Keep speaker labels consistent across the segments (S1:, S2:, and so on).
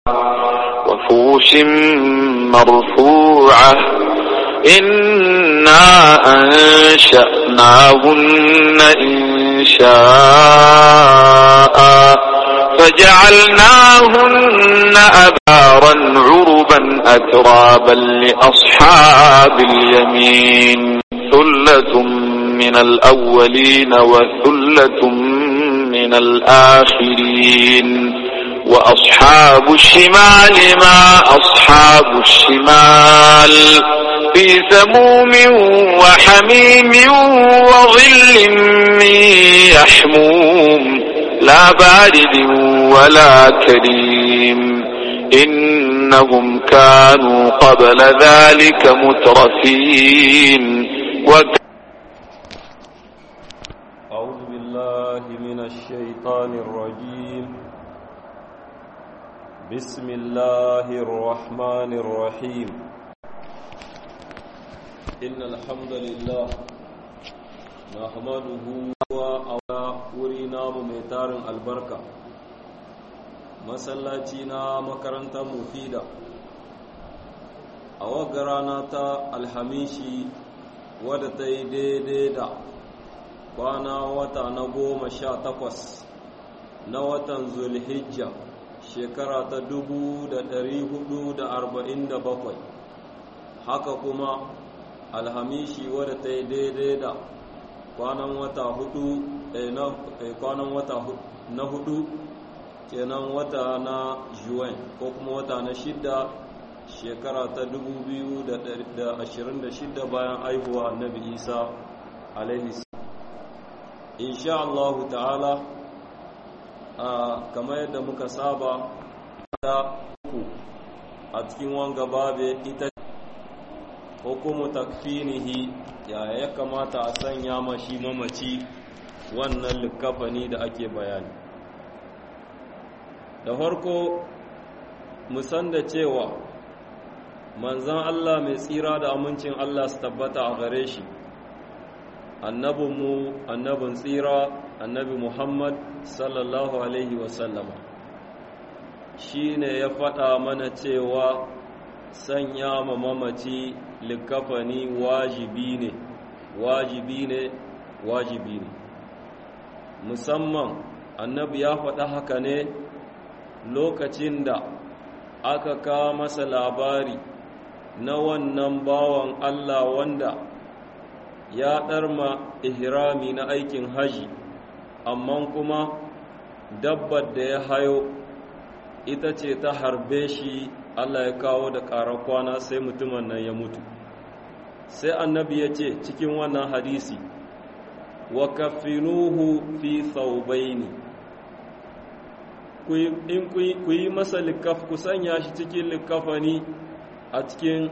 S1: وفرش مرفوعة إنا أنشأناهن إنشاء فجعلناهن أبكارا عربا أترابا لأصحاب اليمين ثلة من الأولين وثلة من الآخرين وأصحاب الشمال ما أصحاب الشمال في سموم وحميم وظل من يحموم لا بارد ولا كريم إنهم كانوا قبل ذلك مترفين
S2: أعوذ بالله من الشيطان الرجيم بسم الله الرحمن الرحيم إن الحمد لله نحمده ورنا ممتار البركة مسلاتنا مكرنتا مفيدة أوغرانا تا الحميشي ودتي ديدا kwana wata na 18 na watan Zulhijja shekara ta 1447 haka kuma alhamishi wadda ta yi daidai da kwanan wata na hudu kenan wata na juwan ko kuma wata na shidda shekara ta 2026 bayan aihuwa annabi Isa alaihi insha Allah ta'ala kamar yadda muka saba da ku a cikin wanga babe ita hukumu takfinihi ya kamata a sanya mashi mamaci wannan likafani da ake bayani da farko musan da cewa manzan Allah mai tsira da amincin Allah su tabbata a gare shi annabinmu annabin tsira annabi Muhammad sallallahu alaihi wasallama shi ne ya faɗa mana cewa sanya ma mamaci likafani wajibi ne musamman annabi ya faɗa haka ne lokacin da aka kawo masa labari na wannan bawan Allah wanda ya ɗarma ihrami na aikin haji amma kuma dabbar da ya hayo ita ce ta harbe shi Allah ya kawo da ƙarar kwana sai mutumin nan ya mutu sai annabi ya ce cikin wannan hadisi wa kaffinuhu fi thawbaini ku yi masa likaf ku sanya shi cikin likafani a cikin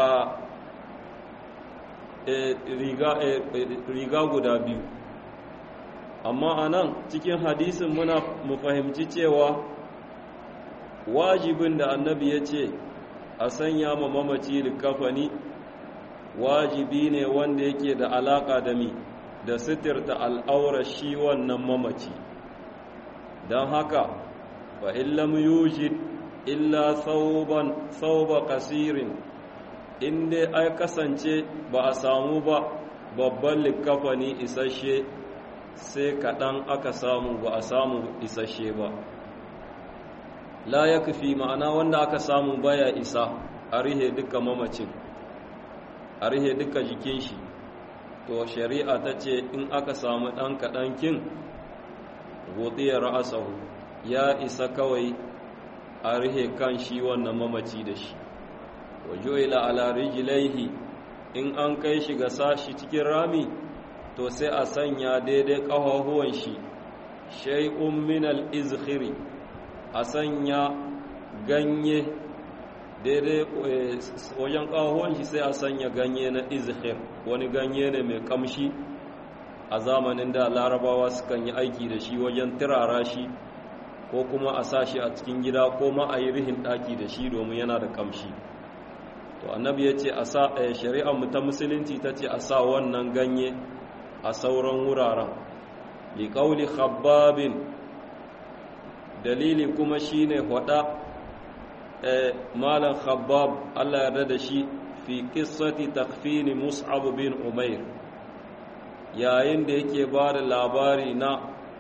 S2: riga guda biyu amma anan cikin hadisin mu fahimci cewa wajibin da annabi ya ce a sanya ma mamaci likafani wajibi ne wanda yake da alaka da da sitirta al'aura shi wannan mamaci don haka fa illam yujid illa thawba qasirin inda ai kasance ba a samu ba babban likafani isasshe sai kaɗan aka samu ba a samu isasshe ba la ya kafi ma'ana wanda aka samu baya isa a rihe duka mamacin a rihe duka jikin shi to shari'a ta ce in aka samu ɗan kaɗankin godiya ra'asahu ya isa kawai a rihe kan shi wannan mamaci da shi wajo'ila ala rijlaihi in an kai shi ga sashi cikin rami to sai a sanya daidai ƙafafuwan shi shay'un min al-izkhiri a sanya ganye daidai wajen ƙafafuwan shi sai a sanya ganye na izkhir wani ganye ne mai kamshi a zamanin da larabawa sukan yi aiki da shi wajen turara shi ko kuma a sa shi a cikin gida ko ma a yi rihin ɗaki da shi domin yana da kamshi to annabi ya ce a sa shari'ar mu ta musulunci ta ce a sa wannan ganye a sauran wuraren liƙauli khabbabin dalili kuma shine faɗa malam khabbab Allah yarda da shi fi qissati takfini mus'ab bin umair yayin da yake ba da labari na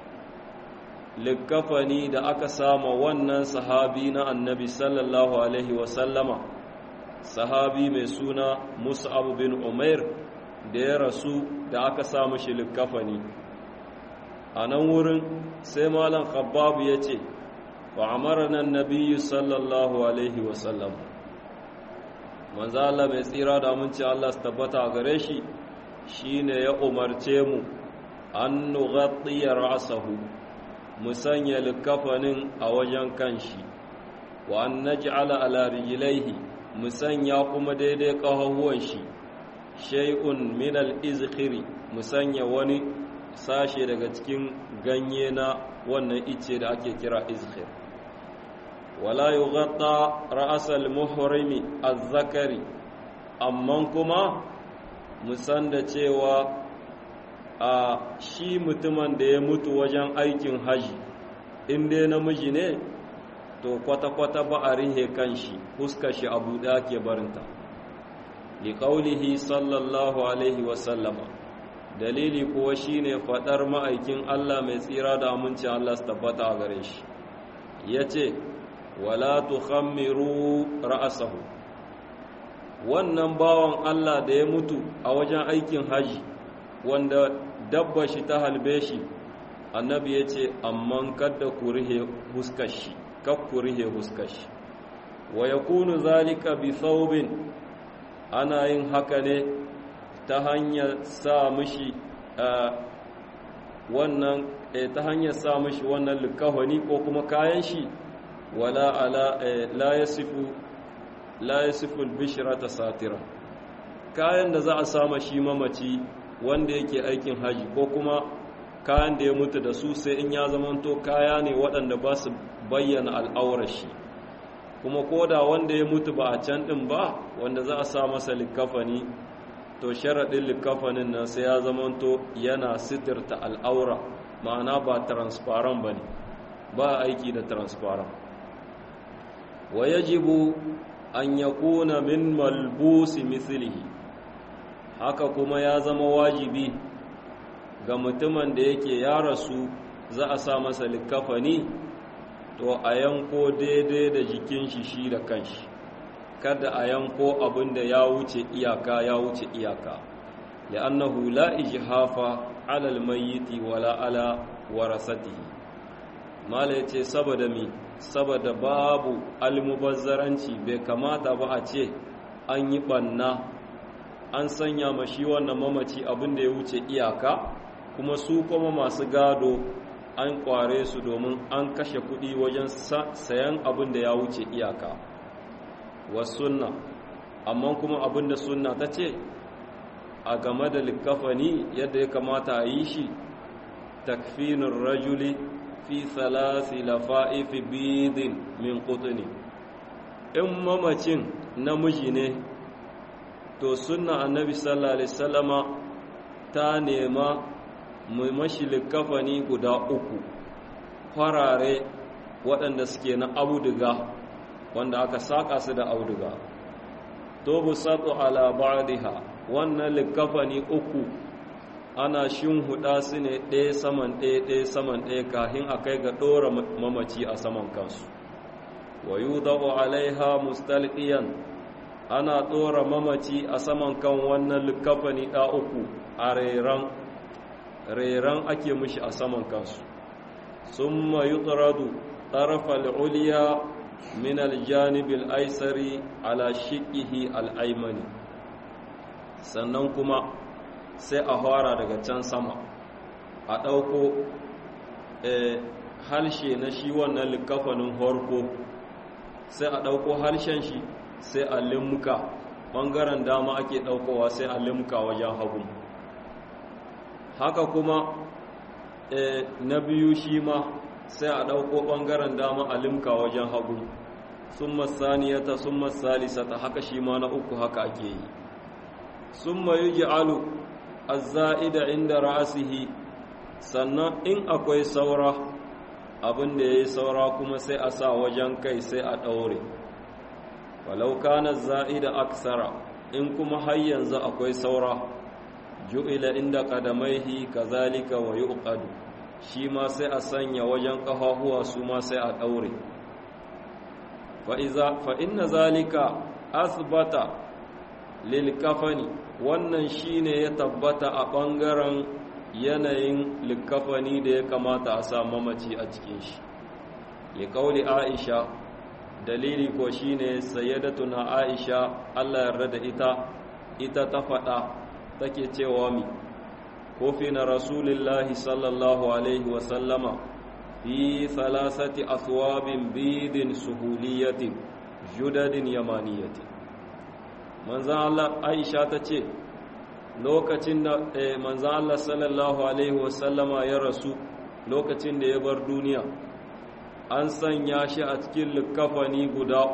S2: likafani da aka sama wannan sahabi na annabi sallallahu alaihi wasallama sahabi mai suna mus'ab bin umair da ya rasu da aka samu shi likafani a nan wurin sai malam khabbab ya ce wa amarna annabiyyu sallallahu alaihi wasallam manzo Allah mai tsira da aminci Allah su tabbata gare shi shine ya umarce mu an nughattiya ra'sahu mu sanya likafanin a wajen kanshi wa an naj'ala ala rijlaihi mu sanya kuma daidai kafafuwan shi shay'un min al-izkhiri mu sanya wani sashe daga cikin ganye na wannan ice da ake kira izkhir wala yughatta ra'sal muhrimi az-zakari amma kuma musan da cewa a shi mutumin da ya mutu wajen aikin haji in dai namiji ne to kwata-kwata ba a rihe kanshi huskar shi abu da ke barinta li qaulihi sallallahu alaihi wasallama dalili kuwa shine fadar ma'aikin Allah mai tsira da aminci Allah su tabbata a gare shi yace wala tukhammiru ra'sahu wannan bawan Allah da ya mutu a wajen aikin haji wanda dabba shi ta halbe shi annabi yace amman kada ku rihe huskar shi kakkurihe huskar shi wa yakunu zalika bi thawbin ana yin haka ne ta hanyar sa mishi wannan ta hanyar sa mishi wannan likahoni ko kuma kayan shi wala ala la yasifu al-bishrata satira kayan da za a sama shi mamaci wanda yake aikin haji ko kuma kayan da ya mutu da su sai in ya zamanto kaya ne waɗanda ba su bayyana al'aurar shi kuma koda wanda ya mutu ba a can ɗin ba wanda za a sa masa likafani to sharaɗin likafanin nan sai ya zamanto yana sitirta al'aura ma'ana ba transparent ba ne ba aiki da transparent wa yajibu an yakuna min malbusi mithlihi haka kuma ya zama wajibi ga mutumin da yake ya rasu za a sa masa likafani to a yanko daidai da jikin shi da kanshi kada a yanko abin da ya wuce iyaka li'annahu la ijhafa 'ala al-mayyit wala 'ala warasatihi mala yace saboda babu almubazzaranci bai kamata ba a ce an yi banna an sanya mashi wannan mamaci abin da ya wuce iyaka kuma su kuma masu gado an kware su domin an kashe kuɗi wajen sayan abin da ya wuce iyaka wa sunna amma kuma abin da sunna ta ce a game da likafani yadda ya kamata a yi shi takfinur rajuli fi thalathi lafa'ifi bidin min qutni in mamacin namiji ne to sunna annabi sallallahu alaihi wasallama ta nema mashi likafani guda uku farare waɗanda suke na auduga wanda aka saka su da auduga to busatu ala ba'dha wannan likafani uku ana shinhuda su ne ɗaya saman ɗaya kafin a kai ga ɗora mamaci a saman kansu wa yudau alaiha mustalqiyan ana ɗora mamaci a saman kan wannan likafani ɗa uku a reran ake mushi a saman kansu summa yutradu tarafa al-ulya min al-janib al-aysari ala shiqihi al-aymani sannan kuma sai a fara daga can sama a ɗauko harshe na shi wannan likafanin horko sai a ɗauko harshen shi sai a limka ɓangaren dama ake ɗaukowa sai a limka wajen hagu haka kuma na biyu shi ma sai a ɗauko ɓangaren dama a limka wajen hagu sun masaniyata sun masalisata haka shi ma na uku haka ake yi sun mayu ji'alu azza'ida inda ra'asihi sannan in akwai saura abin da ya yi saura kuma sai a sa wajen kai sai a ɗaure walau kana za'ida aksara in kuma har yanzu akwai saura ju'ila inda qadamaihi kazalika wa yuqadu shi ma sai a sanya wajen kafafuwa su ma sai a daure fa inna zalika asbata lil kafani wannan shine ya tabbata a bangaren yanayin likafani da ya kamata a sa mamaci a cikin shi li qauli aisha dalili ko shine sayyidatuna aisha Allah yarda da ita ta faɗa take cewa mi kofi na rasulullahi sallallahu alaihi wasallama fi thalathati aswabin bidin suhuliyatin judadin yamaniyati manzan Allah aisha ta ce lokacin da manzan Allah sallallahu alaihi wasallama ya rasu lokacin da ya bar duniya an sanya shi a cikin likafani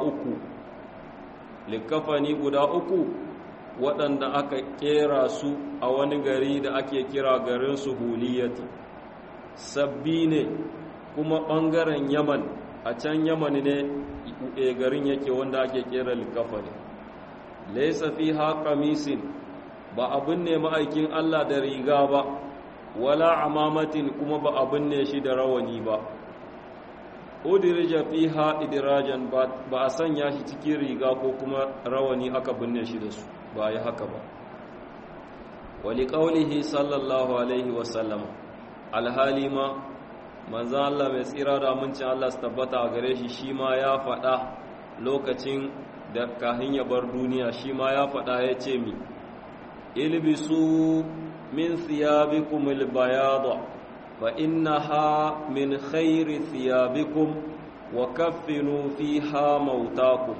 S2: guda uku waɗanda aka kera su a wani gari da ake kira garin suhuliyati sabbi ne kuma ɓangaren yaman a can yaman ne garin yake wanda ake kera likafani laisa fiha qamisin ba abin ne ma'aikin Allah da riga ba wala amamatin kuma ba abin ne shi da rawani ba udirja fiha idrajan ba a sanya shi cikin riga ko kuma rawani aka binne shi da su ba yi haka ba wali qaulihi sallallahu alaihi wasallam alhali ma manzo Allah mai tsira da amincin Allah su tabbata a gare shi shi ma ya faɗa lokacin da kahin ya bar duniya shi ma ya faɗa ya ce mi ilbisu min thiyabikum albayada fa innaha min khairi thiyabikum wa kaffinu fiha mautakum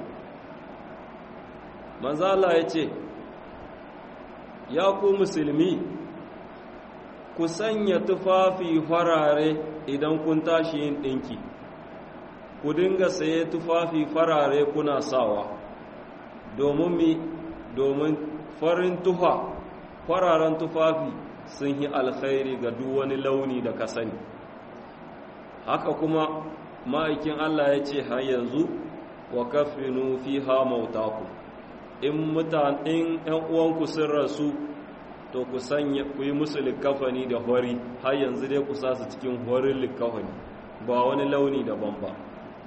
S2: manzo Allah ya ce ya ku musulmi ku sanya tufafi farare idan kun tashi yin ɗinki ku dinga saye tufafi farare kuna sawa domin fararen tufafi sun yi alkhairi ga duk wani launi da ka sani haka kuma ma'aikin Allah ya ce har yanzu wa kafinu fiha mautakum in ‘yan uwanku sun rasu to ku yi musu likafani da hori har yanzu dai ku sa su cikin horin likafani ba wani launi daban ba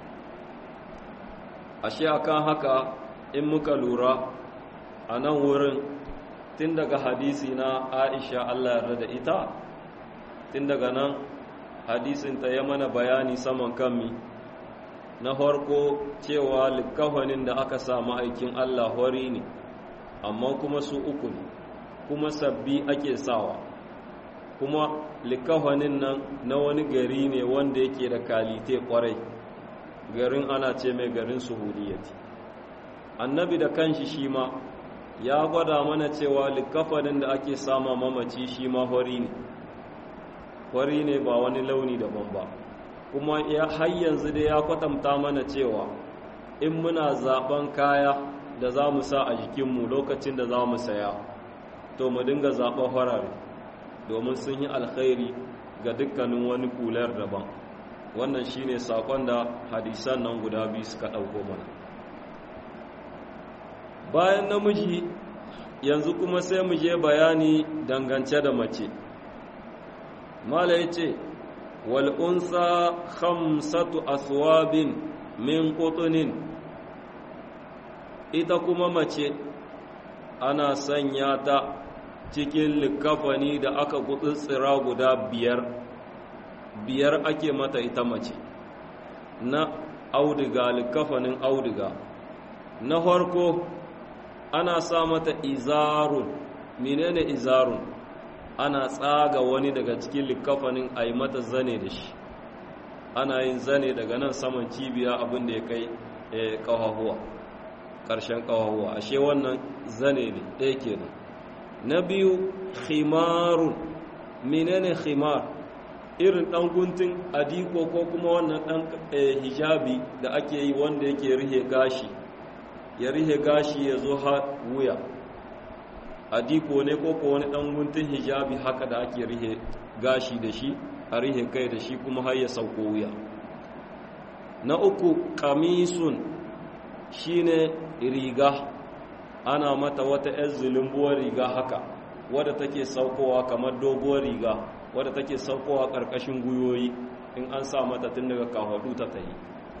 S2: ashe akan haka in muka lura a nan wurin tun daga hadisi na Aisha Allah yarda da ita tun daga nan hadisin ta ya mana bayani saman kanmi na farko cewa likafanin da aka samu aikin Allah hori ne amma kuma su uku ne kuma sabbi ake sawa kuma likafanin nan na wani gari ne wanda yake da kalite kwarai garin ana ce mai garin suhuliyati annabi da kanshi shi ma ya gwada mana cewa likafanin da ake sama mamaci shi ma hori ne ba wani launi daban ba kuma har yanzu dai ya kwatanta mana cewa in muna zaben kaya da za mu sa a jikinmu lokacin da za mu saya to mu dinga zaben farare domin sun yi alkhairi ga dukkanin wani kular daban wannan shine sakon da hadisan nan guda biyu suka ɗauko mana bayan namiji yanzu kuma sai mu je bayani dangance da mace mala yace wal'unsa khamsatu aswabin min qutunin ita kuma mace ana sanya ta cikin likafani da aka gutsutsira guda biyar ake mata ita mace na auduga likafanin auduga na farko ana sa mata izarun menene izarun ana tsaga wani daga cikin likafanin a yi mata zane da shi ana yin zane daga nan saman cibiya abin da ya kai ƙahahuwa ƙarshen ƙahahuwa ashe wannan zane ne ɗaya kenan na biyu khimarun menene khimar irin ɗan guntun adiko ko kuma wannan ɗan hijabi da ake yi wanda yake rihe gashi ya rihe gashi ya zo har wuya adiko ne ko wani ɗan guntun hijabi haka da ake rihe gashi da shi a rihe kai da shi kuma har ya sauko wuya na uku kamisun shine riga, ana mata wata 'yar zulumbuwar riga haka wadda take saukowa kamar doguwar riga wadda take saukowa ƙarƙashin guyoyi in an sa mata tun daga kafaɗu ta tayi.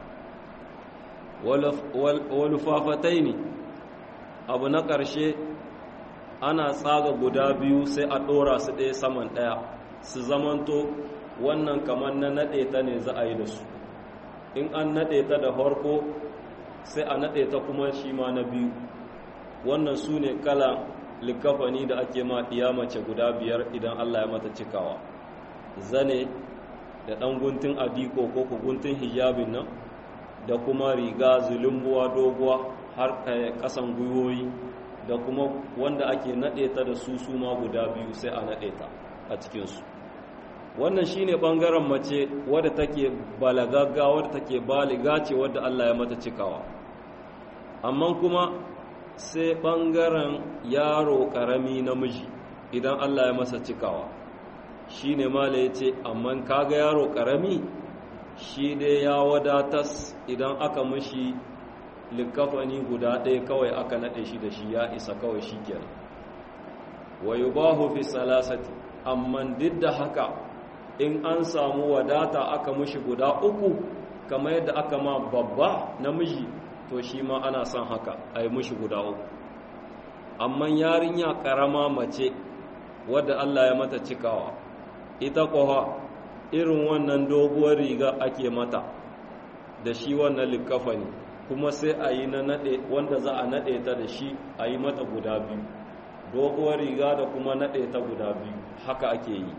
S2: Walufafatai ne abu na ƙarshe, ana tsaga guda biyu sai a ɗora su ɗaya saman ɗaya su zamanto wannan kamar na naɗe ta ne za a yi da su. In an naɗe ta da farko sai a naɗe ta kuma shi ma na biyu. Wannan su ne kala likafani da ake ma ɗiya mace guda 5 idan Allah ya mata cikawa. Zane da ɗan guntun adiko ko guntun hijabin nan, da kuma riga zulumbuwa doguwa har ƙasan gwiwoyi, da kuma wanda ake naɗe ta da su ma guda 2 sai a naɗe ta a cikinsu. Wannan shi ne ɓangaren mace wadda take balagagga, wadda take baliga ce wadda Allah ya mata cikawa. Amma kuma sai ɓangaren yaro ƙarami namiji idan Allah ya masa cikawa, shi ne mala ya ce, amma kaga yaro ƙarami shi dai ya wadatas idan aka mashi likafani guda ɗaya kawai aka naɗe shi da shi ya isa kawai shi kenan. Wa yubahu fi salasati, amma duk da haka in an samu wadata aka mashi guda 3 kamar yadda aka ma babba namiji, to shi ma ana son haka a yi mashi guda 3. Amma yarinya ƙarama mace wadda Allah ya mata cikawa, ita kuwa irin wannan doguwar riga ake mata da shi wannan likafani, kuma sai a yi na naɗe wanda za a naɗe ta da shi a yi mata guda 2, doguwar riga da kuma naɗe ta guda 2, haka ake yi.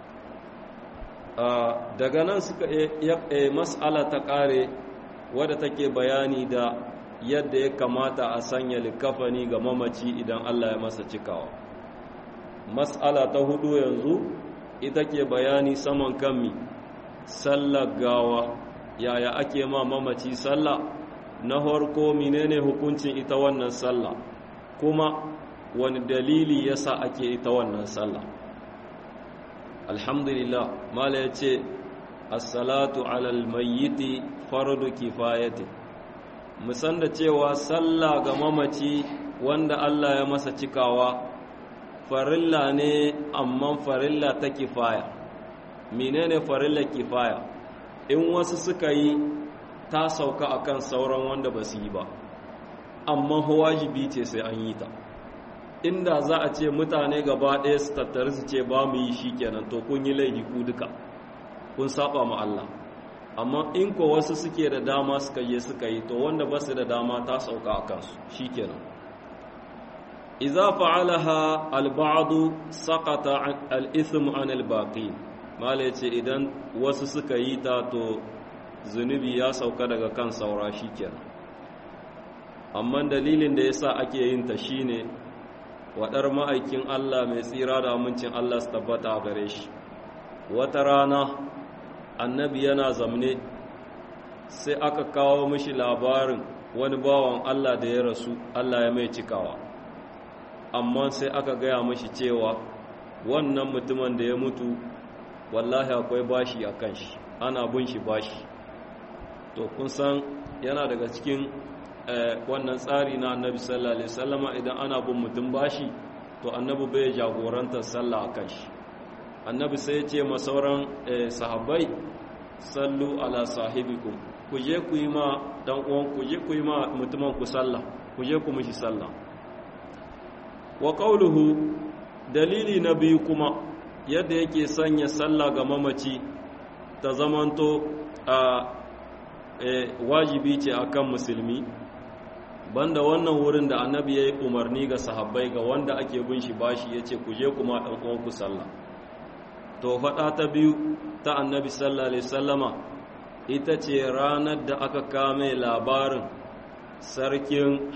S2: Daga nan suka mas'ala ta ƙare wadda take bayani da yadda ya kamata a sanya likafani ga mamaci idan Allah ya masa cikawa. Mas'ala ta 4 yanzu ita ke bayani saman kanmi sallar gawa, yaya ake ma mamaci sallah. Na farko menene hukuncin ita wannan sallah, kuma wani dalili yasa ake ita wannan sallah. Alhamdulillah, mala ya ce as-salatu alal mayyiti fardu kifayati. Musan da cewa sallah ga mamaci wanda Allah ya masa cikawa farilla ne, amma farilla ta kifaya. Menene farilla kifaya? In wasu suka yi ta sauka akan sauran wanda ba su yi ba, amma wajibi ce sai an yi ta. Inda za a ce mutane gaba ɗaya su tattari su ce ba mu yi shi kenan, to kun yi laifi ku duka, kun saba ma Allah. Amma in ko wasu suke da dama suka je suka yi, to wanda ba su da dama ta sauka a kansu shi kenan. Iza fa'alaha al-ba'du saqata al-ithm an al-baqi. Mala yace idan wasu suka yi ta, to zunubi ya sauka daga kan saura shi kenan. Amma dalilin da yasa ake yin ta shine waɗar ma'aikin Allah mai tsira da amincin Allah su tabbata a gare shi. Wata rana annabi yana zamne sai aka kawo mishi labarin wani bawan Allah da ya rasu, Allah ya mai cikawa. Amma sai aka gaya mishi cewa wannan mutumin da ya mutu wallahi akwai bashi a kan shi, ana bin shi bashi. To kun san yana daga cikin wannan tsari na annabi sallallahu alaihi wasallama, idan ana bin mutum bashi to annabi bai jagorantar sallah akan shi. Annabi sai ya ce ma sauran sahabbai, sallu ala sahibikum, ku je ku yi ma dan uwan ku je ku yi ma mutumin ku sallah, ku je ku mishi sallah. Wa qawluhu, dalili na biyu kuma yadda yake sanya sallah ga mamaci ta zamanto wajibi ce akan musulmi, banda wannan wurin da annabi ya yi umarni ga sahabbai ga wanda ake bin shi bashi, ya ce ku je kuma ɗan uwanku sallah. To faɗa ta biyu ta annabi sallallahu alaihi sallama ita ce ranar da aka kame labarin sarkin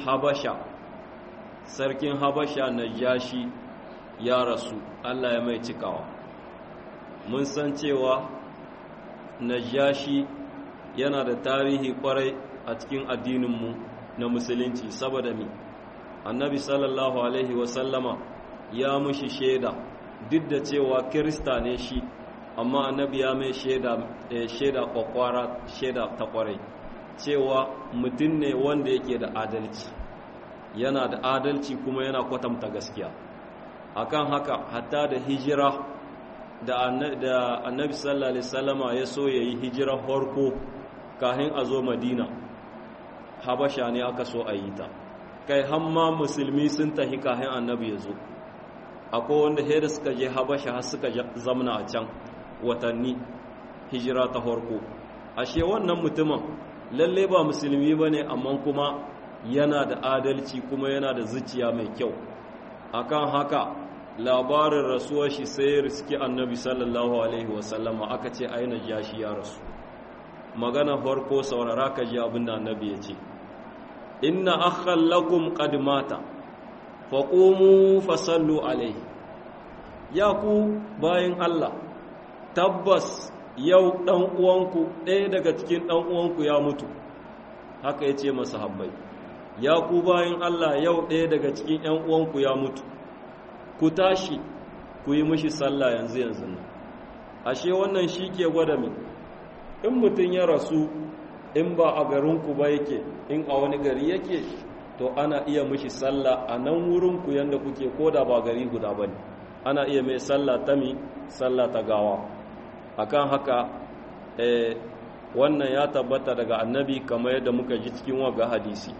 S2: habasha Najashi ya rasu, Allah ya mai cikawa. Mun san cewa Najashi yana da tarihi kwarai a cikin addininmu na musulunci, saboda mi annabi sallallahu alaihi wasallama ya mushi shaida, duk da cewa kirista ne shi, amma annabi ya mai shaida kwakwara, shaida ta kwarai. cewa mutum ne wanda yake da adalci, yana da adalci kuma yana kwatanta gaskiya. Akan haka hatta da hijira da annabi sallallahu alaihi wasallama ya so yayi hijira farko kafin a zo Madina, Habasha ne aka so a yi ta, kai hamma musulmi sun tahi kafin annabi ya zo. Akwai wanda da suka je Habasha har suka zamna a can watanni, hijira ta farko. Ashe wannan mutumin lalle ba musulmi bane, amma kuma yana da adalci kuma yana da zuciya mai kyau. Akan haka labarin rasuwar shi sai riski annabi sallallahu alaihi wasallama, aka ce aina jashi ya rasu. Magana farko saurara ka ji abinda annabi ya ce, inna akhan lakum qad mata faqumu fasallu alaihi. Ya ku bayin Allah, tabbas yau dan uwanku, ɗaya daga cikin dan uwanku ya mutu. Haka yace masahabbai, ya ku bayin Allah, yau ɗaya daga cikin ƴan uwanku ya mutu, ku tashi ku yi mishi sallah yanzu nan. Ashe wannan shi ke gwada min, in mutum ya rasu, in ba a garinku ba yake, in a wani gari yake, to ana iya mishi sallah a nan wurinku yanda kuke, koda ba gari guda ba ne, ana iya mai sallah ta sallah ta gawa. Akan haka wannan ya tabbata daga annabi kamar yadda muka ji cikin waga hadisi.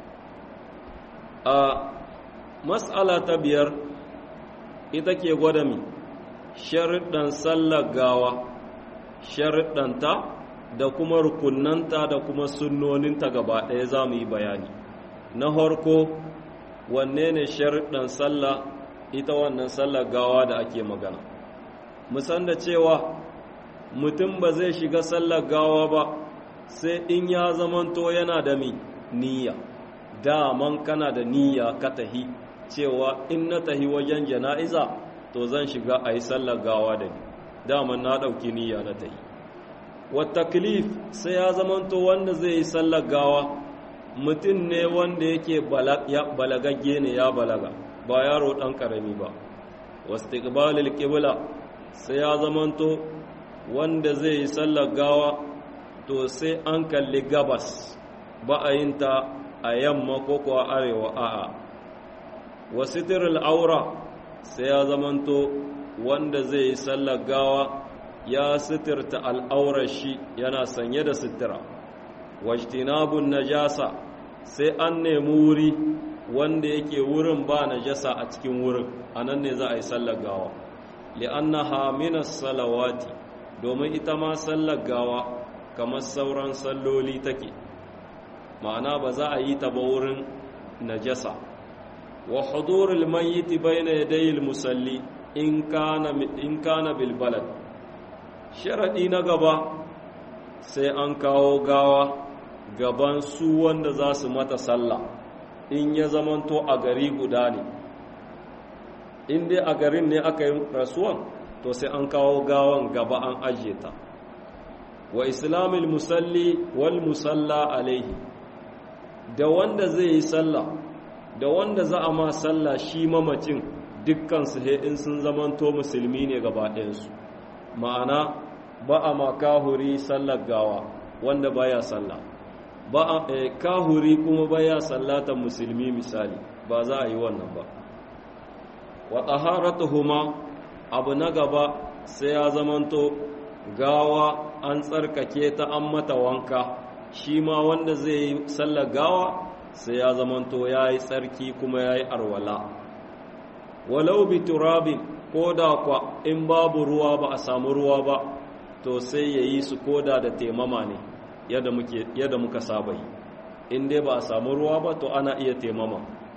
S2: A mas'ala ta biyar ita ke gwada mi sharuɗan sallar gawa, sharuɗanta da kuma rukunanta da kuma sunnoninta gaba ɗaya za mu yi bayani. Na harko, wanne ne sharuɗan sallah, ita wannan sallar gawa da ake magana. Musan da cewa mutum ba zai shiga sallar gawa ba sai in ya zamanto yana da niyya. Daman kana da niyya ka tahi, cewa in na tahi wajen jana'iza to zan shiga a yi sallar gawa da ni, daman na ɗauki niyya na tahi. Wataklif sai ya zamanto wanda zai yi sallar gawa mutum ne wanda yake balagagge ne, ya balaga, ba yaro ɗan ƙarami ba. Wastiqbalil qibla sai ya zamanto wanda zai yi sallar gawa to sai an kalli gabas, ba a yin ta a yamma ko kuwa arewa, a'a. Wasitirul aura sai ya zamanto wanda zai yi sallar gawa ya sitirta al'aurar shi, yana sanye da sitira. Wajtinabun najasa sai an nemi wuri wanda yake wurin ba najasa a cikin wurin, anan ne za a yi sallar gawa. Li'annaha minas salawati, domin ita ma sallar gawa kamar sauran salloli take, ma'ana ba za a yi ta ba wurin najasa. Wa hudurul mayyiti bayna yadayil musalli in kana bil balad, sharadi na gaba sai an kawo gawa gaban su wanda za su mata sallah, in ya zamanto a gari guda ne. In dai a garin ne aka yi rasuwan, to sai an kawo gawan gaba an ajiye ta. Wa islamil musalli wal musalla alaihi, da wanda zai yi sallah da wanda za a ma sallah shi mamacin, dukkansu in sun zamanto musulmi ne gaba ɗayansu. Ma'ana ba a ma kahuri sallar gawa wanda baya sallah, ba a kahuri kuma baya sallatan musulmi misali, ba za a yi wannan ba. Wa taharatuhuma, abu na gaba sai ya zamanto gawa an tsarkake ta, an mata wanka. Shi ma wanda zai yi sallar gawa sai ya zamanto ya yi tsarki kuma ya yi arwala. Walau bi turabin, ko da kwa in babu ruwa, ba a samu ruwa ba, to sai ya yi su koda da temama ne, yadda muka saba yi. In dai ba a samu ruwa ba, to ana iya temama.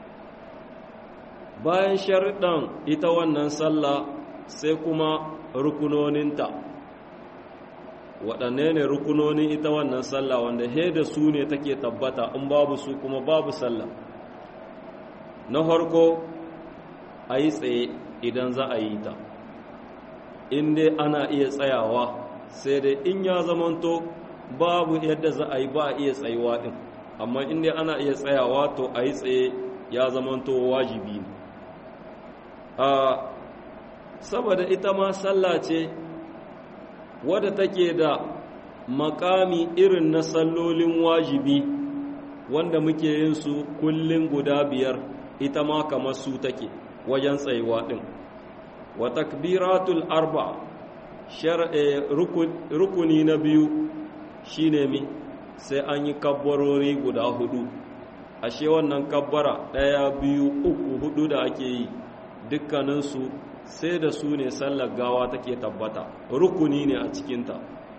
S2: Bayan sharuɗan ita wannan sallah sai kuma rukunoninta. Waɗanne ne rukunonin ita wannan sallah wanda da su ne take tabbata, in babu su kuma babu sallah? Na farko, a yi tsaye idan za a yi ta. In dai ana iya tsayawa, sai dai in ya zamanto babu yadda za a yi, ba a iya tsayuwa ɗin. Amma in dai ana iya tsayawa, to a yi tsaye ya zamanto wajibi ne. Saboda ita ma sallah ce wadda take da makami irin na sallolin wajibi wanda muke yin su kullum guda 5 ita ma kamar su take wajen tsayuwa din. Wa takbiratul arba rukuni na 2 shine mi sai an yi kabbarori guda 4. Ashe wannan kabbara 1 2 3 4 da ake yi dukkaninsu sai da su ne sallar gawa take tabbata, rukuni ne a cikinta.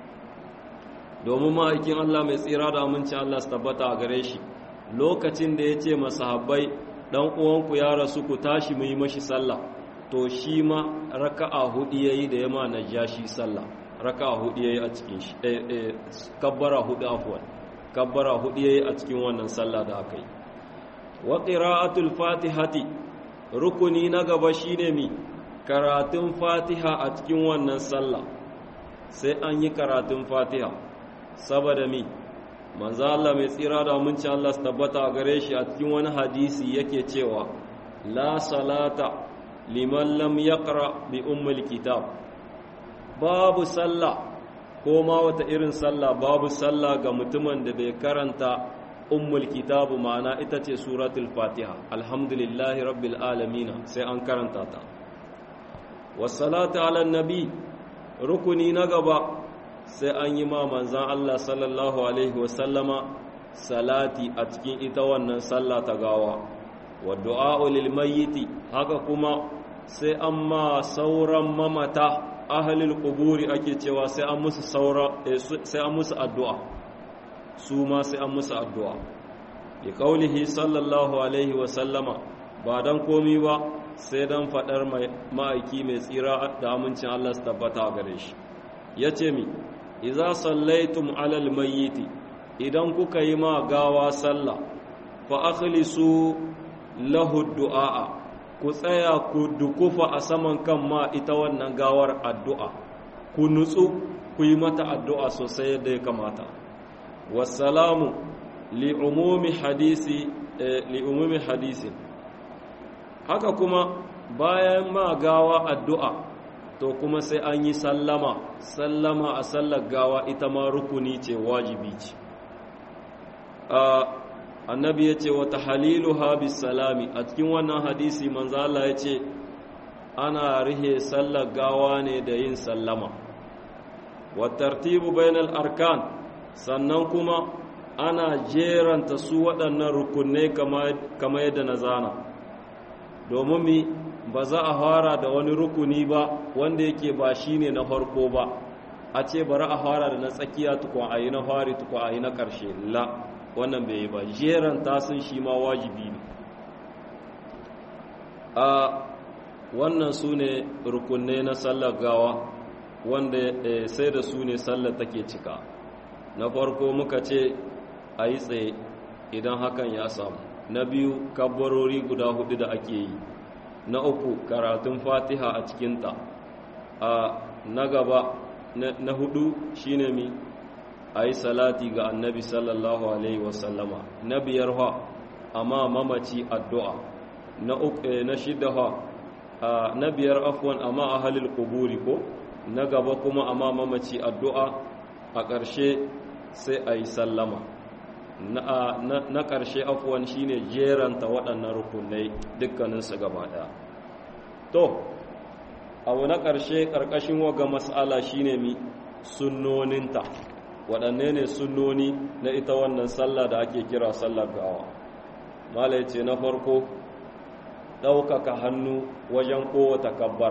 S2: Domin ma'aikin Allah mai tsira da amincin Allah su tabbata a gare shi lokacin da ya ce masahabbai dan uwanku ya rasu ku tashi mu yi mashi sallah, to shi ma raka'a 4 yayi da yama najashi sallah, raka'a 4 yayi a cikin shi kabbara 4 afwan kabbara 4 yayi a cikin wannan sallah da aka yi. Wa qira'atul fatihati rukuni na gaba shine mi karatun fatiha a cikin wannan sallah, sai an yi karatun fatiha saboda mi manzo Allah mai tsira da aminci Allah su tabbata a gare shi a cikin wani hadisi yake cewa la salata liman lam yaqra bi ummul kitab, babu sallah ko ma wata irin sallah babu sallah ga mutumin da bai karanta ummul kitab, ma'ana ita ce suratul fatiha, alhamdulillahi rabbil alamin, sai an karanta ta. Wassalatu ala nabi rukuni na gaba sai an yi ma manzan Allah sallallahu alaihi wasallama salati a cikin ita wannan sallah ta gawa. Wa du'a'u lil mayyiti haka kuma sai an ma sauran mamata ahlul quburi ake cewa sai an musu addu'a, su ma sai an musu addu'a. Bi qaulihi sallallahu alaihi wasallama, ba dan komi ba sai dan fadar ma'aiki mai tsira da amincin Allah su tabbata gare shi, yace mi idza sallaitum alal mayyiti, idan kuka yi ma gawa sallah, fa akhlisu lahu du'a, ku tsaya ku dukufa a saman kan ma ita wannan gawar addu'a, ku nutsu ku yi mata addu'a sosai yadda ya kamata. Wassalamu li umumi hadisi haka kuma bayan ma gawa addu'a to kuma sai an yi sallama a sallar gawa ita ma rukuni ce, wajibi ce. Annabi ya ce wata halilu habis salami, a cikin wannan hadisi manzo Allah ya ce ana rihe sallar gawa ne da yin sallama. Wa tartibu bainal arkan, sannan kuma ana jeranta su waɗannan rukunai kama yadda na zana, domin mi ba za a fara da wani rukuni ba wanda yake ba shi ne na farko ba, a ce bari a fara da na tsakiya tukun a yi na fari tukun a yi na ƙarshe, la wannan bai yi ba, jeranta sun shi ma wajibi ne. A wannan su ne rukunai na sallar gawa wanda sai da su ne sallar take cika. Na farko muka ce a yi tsaye idan hakan ya samu, na biyu kabbarori guda 4 da ake yi, na uku karatun fatiha a cikinta, na gaba na 4 shine mi a yi salati ga annabi sallallahu alaihi wasallama, na 5 amma mamaci addu'a, na 6 na 5 afwan amma ahlul quburi ko, na gaba kuma amma mamaci addu'a, a ƙarshe sai a yi sallama. Na ƙarshe afuwan shi ne jeranta waɗannan rukunai dukkaninsu gaba ɗaya. To, abu na ƙarshe ƙarƙashin waga mas'ala shi ne mi sunnoninta, waɗanne ne sunnoni na ita wannan sallah da ake kira sallar gawa. Malai ce na farko, ɗaukaka hannu wajen kowata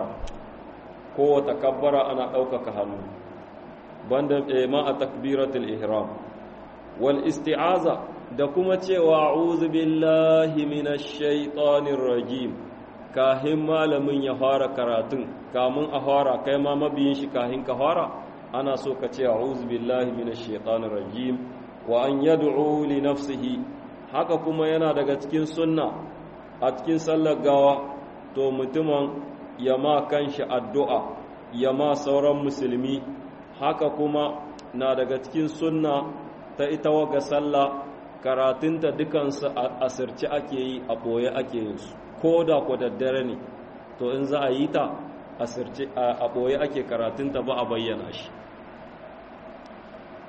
S2: kabbara ana ɗaukaka hannu, banda ma a takbiratul ihram. Wal isti'aza da kuma cewa a'udhu billahi minash shaitanir rajim kahin malamin ya fara karatun, kamun a fara kai ma mabiyin shi kahin ka fara ana so ka ce a'udhu billahi minash shaitanir rajim wa an yad'u li nafsihi. Haka kuma yana daga cikin sunna a cikin sallar gawa to mutumin ya ma kanshi addu'a, ya ma sauran musulmi. Haka kuma na daga cikin sunna ta ita waga sallah karatunta dukansu a asirce ake yi, a ɓoye ake yin su, ko da ku daddare ne to in za a yi ta asirce a ɓoye ake karatunta ba a bayyana shi.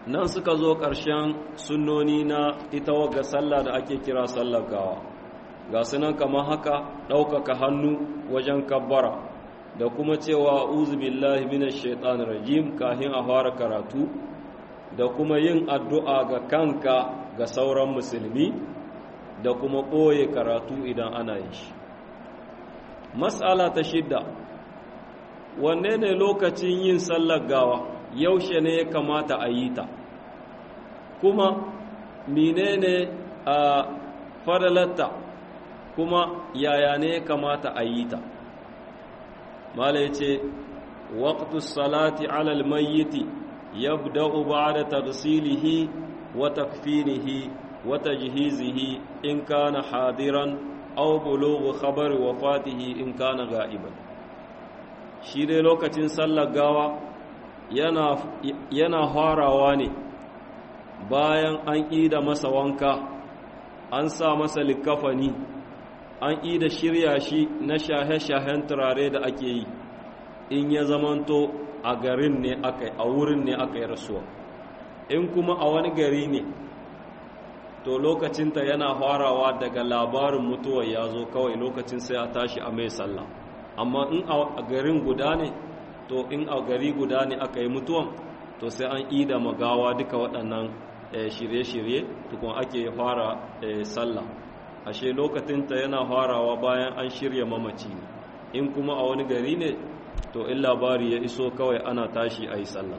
S2: nan suka zo ƙarshen sunnoni na ita waga sallah da ake kira sallar gawa. Ga sunan kamar haka ɗaukaka hannu wajen kabbara da kuma cewa uzu billahi minash shaitanir rajim kahin a fara karatu, da kuma yin addu'a ga kanka ga sauran musulmi, da kuma ɓoye karatu idan ana yin shi. Mas'ala ta 6, wanne ne lokacin yin sallar gawa, yaushe ne ya kamata a yi ta, kuma menene a fadalarta, kuma yaya ne ya kamata a yi ta. Mala ya ce, waqtus salati alal mayyiti yabda'u ba'da taghsilihi wa takfinihi wa tajhizihi in kana hadiran aw bulughu khabari wafatihi in kana ga'iban. Shi dai lokacin sallar gawa yana farawa ne bayan an ida masa wanka, an sa masa likafani, an ida shirya shi na shahe-shahen turare da ake yi, in ya zamanto a garin ne a wurin ne aka yi rasuwa. In kuma a wani gari ne, to lokacinta yana farawa daga labarin mutuwar ya zo kawai, lokacin sai a tashi a mai sallah. Amma in a garin guda ne, to in a gari guda ne aka yi mutuwan, to sai an ida magawa duka waɗannan shirye-shirye tukun ake fara sallah. Ashe lokacinta yana farawa bayan an shirya mamaci ne. In kuma a wani gari ne, to in labari ya iso kawai ana tashi a yi sallah.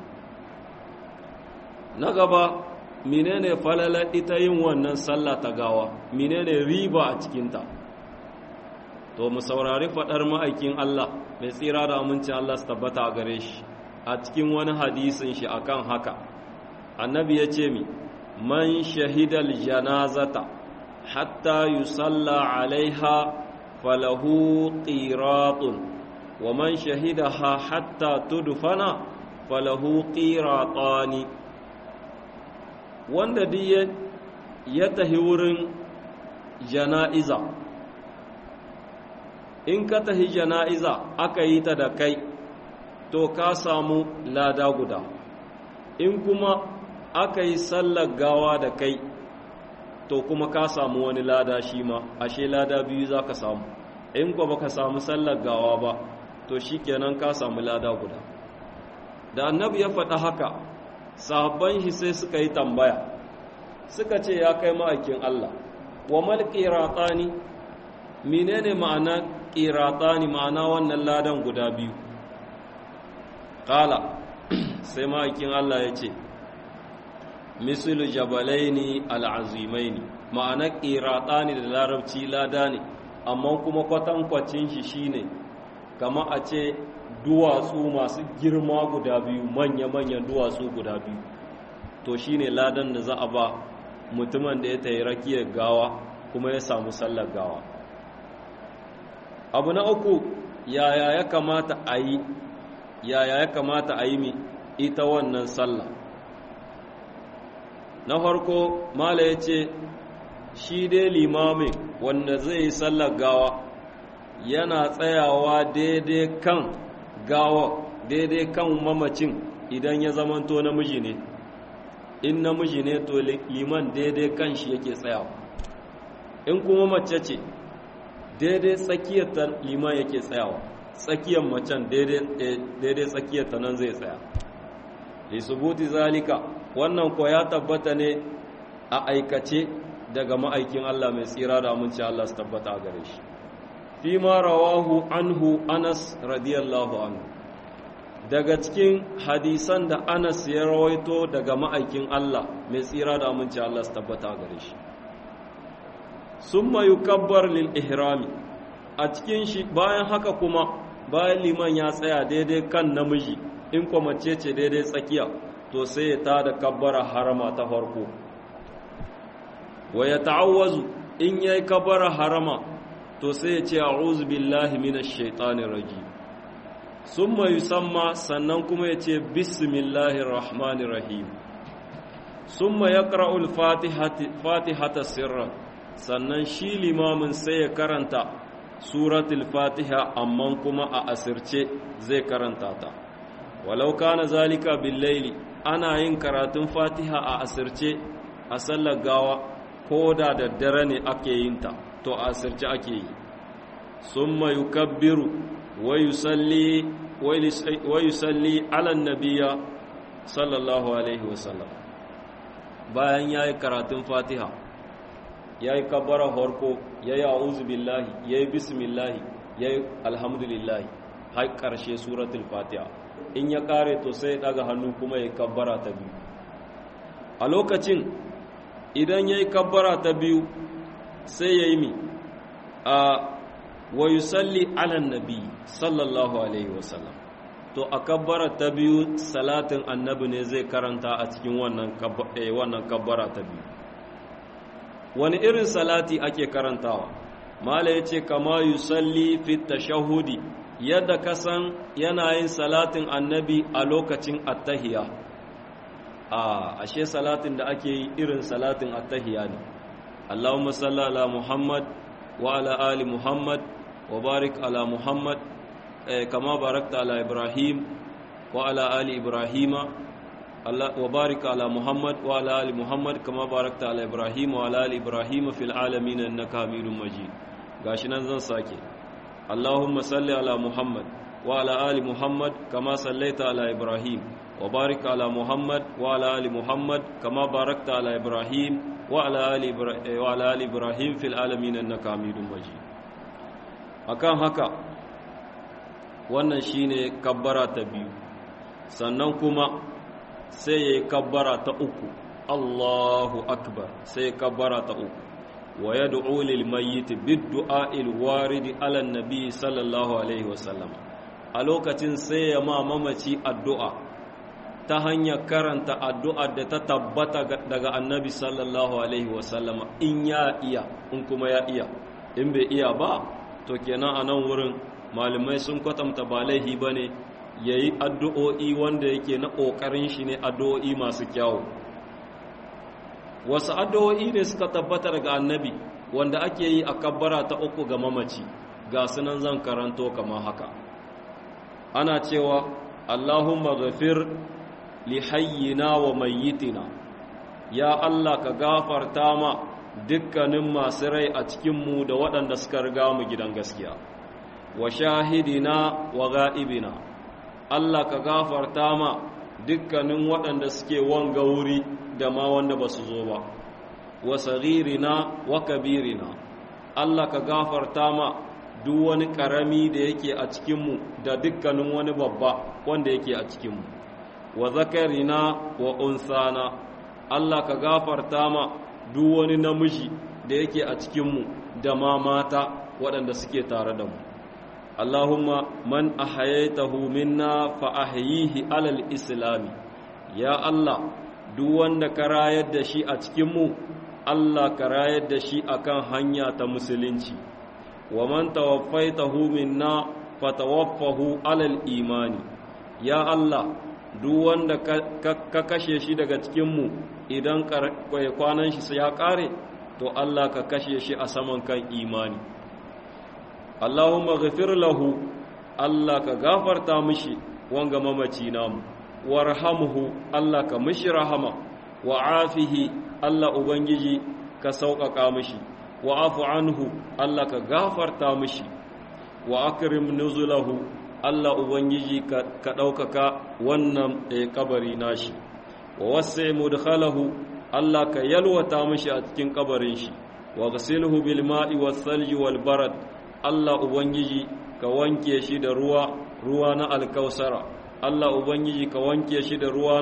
S2: Na gaba, menene falalar ita yin wannan sallah ta gawa, menene riba a cikinta. To mu saurari faɗar ma'aikin Allah mai tsira da amincin Allah su tabbata a gare shi a cikin wani hadisin shi akan haka. Annabi ya ce mi, man shahidal janazata hatta yusalla alaiha falahu qiratun wa man shahidaha hatta tudfana falahu qiratani. Wanda duk ya tahi wurin jana'iza, in ka tahi jana'iza aka yi ta da kai, to ka samu lada guda. In kuma aka yi sallar gawa da kai, to kuma ka samu wani lada shi ma, ashe lada biyu za ka samu. In kuma baka samu sallar gawa ba, to shi kenan ka samu lada guda. Da annabi ya faɗa haka, sahabban shi sai suka yi tambaya, suka ce ya kai ma'aikin Allah, wa mal qiratani, menene ma'ana qiratani, ma'ana wannan ladan guda biyu. Qala, sai ma'aikin Allah ya ce, mislu jabalaini al'azimaini, ma'ana qiratani da larabci lada ne, amma kuma kwatankwacin shi shine kama a ce duwatsu masu girma guda biyu, manya-manyan duwatsu guda biyu. To shine ladan da za a ba mutumin da ya tayi rakiyar gawa kuma ya samu sallar gawa. Abu na uku, yaya ya kamata a yi mi ita wannan sallah. Na farko, mala ya ce shi dai limamin wanda zai yi sallar gawa yana tsayawa daidai kan gawa, daidai kan mamacin idan ya zamanto namiji ne. In namiji ne, to liman daidai kan shi yake tsayawa. In kuma mace ce, daidai tsakiyar ta liman yake tsayawa, tsakiyar macen daidai tsakiyar ta nan zai tsaya. Lisubuti zalika, wannan ko ya tabbata ne a aikace daga ma'aikin Allah mai tsira da aminci Allah su tabbata a gare shi. Fi ma rawahu anhu Anas radiyallahu anhu, daga cikin hadisan da Anas ya rawaito daga ma'aikin Allah mai tsira da aminci Allah su tabbata a gare shi. Summa yukabbar lil ihrami, a cikin shi bayan haka kuma bayan liman ya tsaya daidai kan namiji, in kuma mace ce daidai tsakiya, to sai ya tada kabbara harama ta farko. Wa ya ta'awwazu, in yayi kabbara harama, to sai ya ce a'udhu billahi minash shaitanir rajim. Summa yusamma, sannan kuma ya ce bismillahir rahmanir rahim. Summa yaqra'ul fatihata sirran, sannan shi limamin sai ya karanta suratul fatiha, amma kuma a asirce zai karanta ta. Walau kana zalika bil laili, ana yin karatun fatiha a asirce a sallar gawa ko da daddare ne ake yin ta to a asirce ake yi. summa yukabbiru wa yusalli ala nabiyya sallallahu alaihi wasallam. bayan yayi karatun fatiha yayi kabbara farko yayi a'udhu billahi yayi bismillah yayi alhamdulillah har karshe suratul fatiha. in ya kare to sai daga hannu kuma yayi kabbara ta biyu. a lokacin idan yayi kabbara ta biyu sai yayi mi wa yusalli ala nabi sallallahu alaihi wasallam. to a kabbara ta biyu salatin annabi ne zai karanta a cikin wannan kabbara ta biyu. wani irin salati ake karantawa? mala yace kama yusalli fi tashahhudi, yadda kasan yana yin salatin annabi a lokacin attahiyya. ashe salatin da ake yi irin salatin attahiyya ne. Allahumma salli ala Muhammad wa ala ali Muhammad wa barik ala Muhammad kama barakta ala Ibrahim wa ala ali Ibrahima wa barik ala Muhammad wa ala ali Muhammad kama barakta ala Ibrahim wa ala ali Ibrahim fil alamin innaka Hamidum Majid. gashi nan zan sake. Allahumma salli ala Muhammad wa ala ali Muhammad kama sallaita ala Ibrahim wa barik ala Muhammad wa ala ali Muhammad kama barakta ala Ibrahim wa ala ali Ibrahim fil alamin innaka Hamidum Majid. akan haka wannan shine kabbara ta biyu. sannan kuma sai yayi kabbara ta uku, Allahu akbar, sai kabbara ta uku. wa yad'u lil mayyit bid du'a'il warid ala nabi sallallahu alaihi wasallam. a lokacin sai ya mamaci addu'a ta hanyar karanta addu'ar da ta tabbata daga annabi sallallahu alaihi wasallam, in ya iya, in kuma ya iya. in bai iya ba to kenan a nan wurin malamai sun kwatanta ba laihi bane yayi addu'o'i wanda yake na kokarin shi ne, addu'o'i masu kyawu. wasu addu'o'i ne suka tabbata daga annabi wanda ake yi a kabbara ta uku ga mamaci? ga sunan zan karanto kamar haka. ana cewa Allahumma ghafir li hayyina wa mayyitina, ya Allah ka gafarta ma dukkanin masu rai a cikinmu da waɗanda suka riga mu gidan gaskiya. wa shahidina wa ga'ibina, Allah ka gafarta ma dukkanin waɗanda suke wanga wuri da ma wanda ba su zo ba. wa saghirina wa kabirina, Allah ka gafarta ma duk wani ƙarami da yake a cikinmu da dukkanin wani babba wanda yake a cikinmu. wa zakarina wa unsana, Allah ka gafarta ma duk wani namiji da yake a cikinmu da ma mata waɗanda suke tare da mu. Allahumma man ahyaytahu minna fa ahyihi alal islami, ya Allah duk wanda ka rayar da shi a cikinmu, Allah ka rayar da shi akan hanya ta musulunci. wa man tawaffaitahu minna fa tawaffahu alal imani, ya Allah duk wanda ka kashe shi daga cikinmu idan kwanan shi ya kare, to Allah ka kashe shi a saman kan imani. Allahumma ghafir lahu, Allah ka gafarta mishi wanga mamaci namu. warhamhu, Allah ka mishi rahama. wa afihi, Allah ubangiji ka sauƙaƙa mishi. wa afu anhu, Allah ka gafarta mishi. wa akrim nuzulahu, Allah ubangiji ka ɗaukaka wannan kabari nashi. wa wasi' mudkhalahu, Allah ka yalwata mishi a cikin kabarin shi. wa ghasilhu bil ma'i was salji wal barad, Allah ubangiji ka wanke shi da ruwa na alkausara. Allah ubangiji ka wanke shi da ruwa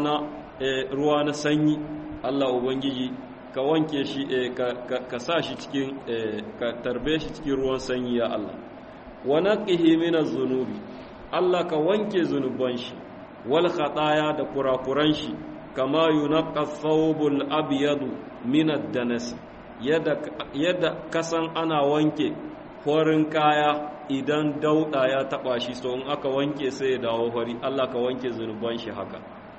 S2: na sanyi. Allah ubangiji ka wanke shi ka sa shi cikin ka tarbe shi cikin ruwan sanyi ya Allah. wa naqihi minaz zunubi, Allah ka wanke zunuban shi. wal khataya, da kurakuran shi. kama yunaqqa thawbul abyadu min ad-danas, yadda kasan ana wanke horin kaya idan dauda ya taba shi, so in aka wanke sai ya dawo hori. Allah ka wanke zunuban shi haka.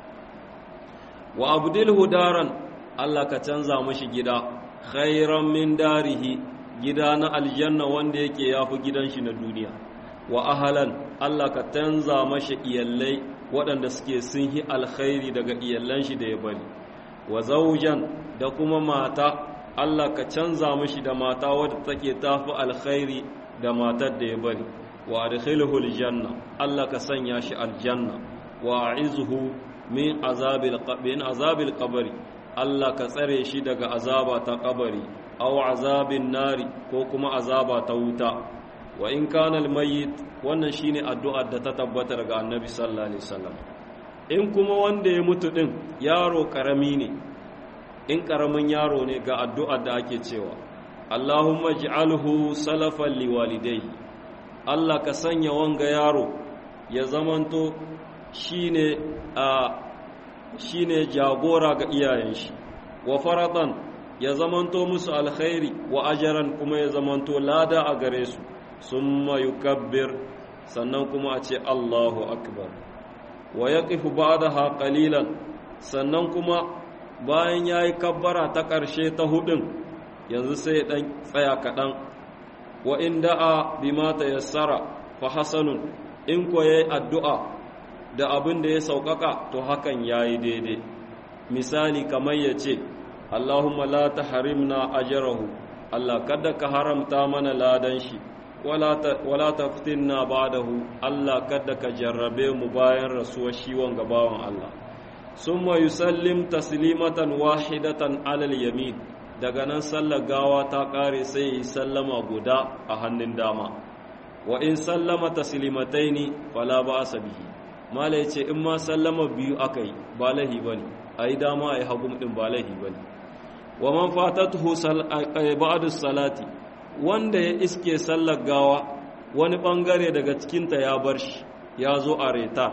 S2: wa abdilhu daran, Allah ka canza mashi gida khairan min darihi, gida na aljanna wanda yake yafi gidan shi na duniya. wa ahlan, Allah ka canza mashi iyallai waɗanda suke sun yi alkhairi daga iyalan shi da ya bari wa zawjan da kuma mata Allah ka canza mishi da mata wadda take tafi alkhairi da matar da ya bari wa adkhilhu aljanna Allah ka sanya shi aljanna wa a'izhu min azabil qabri Allah ka tsare shi daga azaba ta kabari aw azabin nari ko kuma azaba ta wuta wa in kana almayyit wannan shine addu'ar da ta tabbata daga annabi sallallahu alaihi wasallam in kuma wanda ya mutu din yaro karami ne in karamin yaro ne ga addu'ar da ake cewa Allahumma ij'alhu salafan liwalidayhi Allah ka sanya wanga yaro ya zamanto shine jagora ga iyayen shi wa faradan ya zamanto musu alkhairi wa ajaran kuma ya zamanto lada a gare su summa yukabbir sannan kuma a ce Allahu akbar wa yaqifu ba'daha qalilan sannan kuma bayan yayi kabbara ta ƙarshe ta hudun yanzu sai dan tsaya kaɗan wa in da'a bima tayassara fa hasanun in ko yayi addu'a da abin da ya sauƙaƙa to hakan yayi daidai misali kamar yace Allahumma la tahrimna ajrahu Allah kada ka haramta mana ladan shi wala taftinna ba'dahu Allah kada ka jarrabe mu bayan rasuwar shi wanga bawan Allah summa yusallim taslimatan wahidatan alal yamin daga nan sallar gawa ta kare sai yi sallama guda a hannun dama wa in sallama taslimataini fala ba'sa bihi mala yace in ma sallama biyu akai ba lahi bane ai dama ai hagum din ba lahi bane wa man fatatuhu ba'da salati wanda ya iske sallar gawa wani bangare daga cikinta ya bar shi ya zo a reta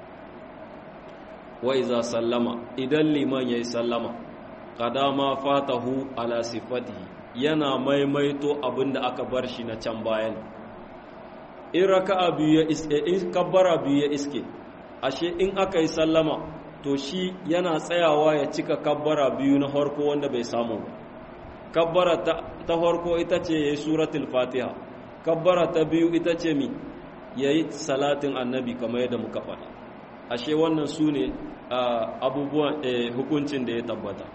S2: wa iza sallama idan liman yayi sallama qadama fatahu ala sifatihi yana maimaito abinda aka bar shi na can bayan in raka'a biyu ya iske in kabbara biyu ya iske ashe in aka yi sallama to shi yana tsayawa ya cika kabbara biyu na farko wanda bai samu ba kabbara ta farko ita ce yayi suratul fatiha kabbara ta biyu ita ce mi yayi salatin annabi kamar yadda muka faɗa ashe wannan sune abubuwan hukuncin da ya tabbata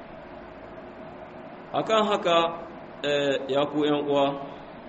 S2: akan haka ya ku yan uwa